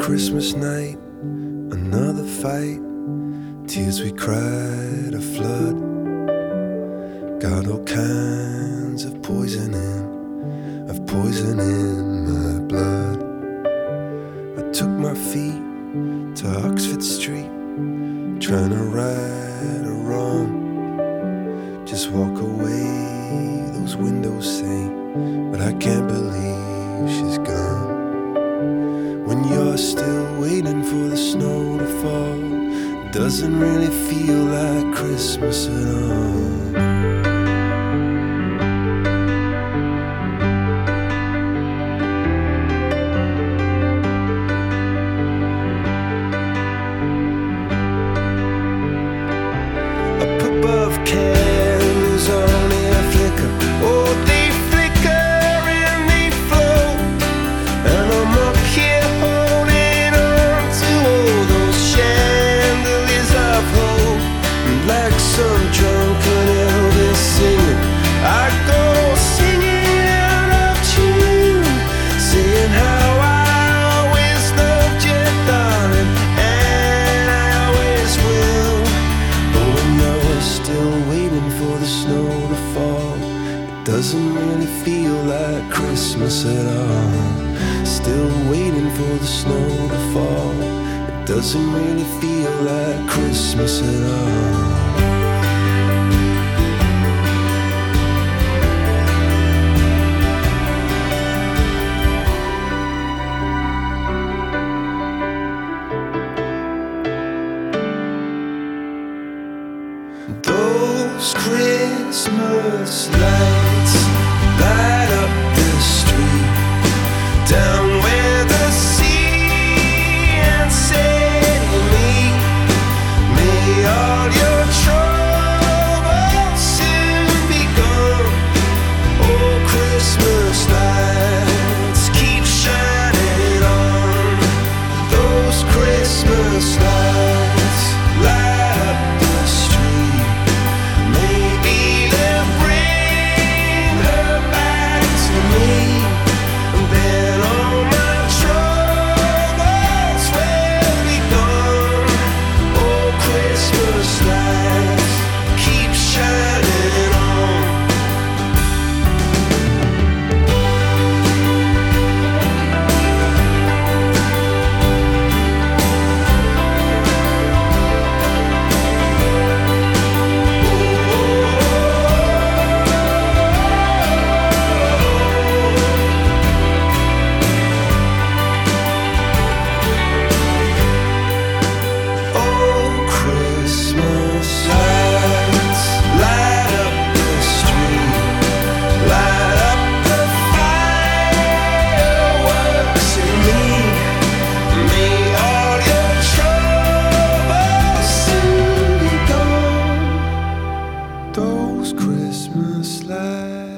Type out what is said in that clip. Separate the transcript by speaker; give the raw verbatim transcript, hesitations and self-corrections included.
Speaker 1: Christmas night, another fight, tears we cried a flood. Got all kinds of poison in, of poison in my blood. I took my feet to Oxford Street, trying to right a wrong. Just walk away, those windows say, but I can't believe she's gone. When you're still waiting for the snow to fall, it doesn't really feel like Christmas at all. Candles on air flicker, oh they flicker and they float, and I'm up here holding on to all those chandeliers of hope. And like some drunken Elvis singing, I go singing out of tune, saying how I always loved you, darling, and I always will. But when you're still waiting for the snow to fall, it doesn't really feel like Christmas at all. Still waiting for the snow to fall, it doesn't really feel like Christmas at all. Those Christmas lights light up the street, down where the sea and city meet. May all your troubles soon be gone. Oh, Christmas lights keep shining on. Those Christmas lights light up the street. Maybe they'll bring her back to me, and then all my troubles will be gone. Oh, Christmas lights keep shining on. Those Christmas lights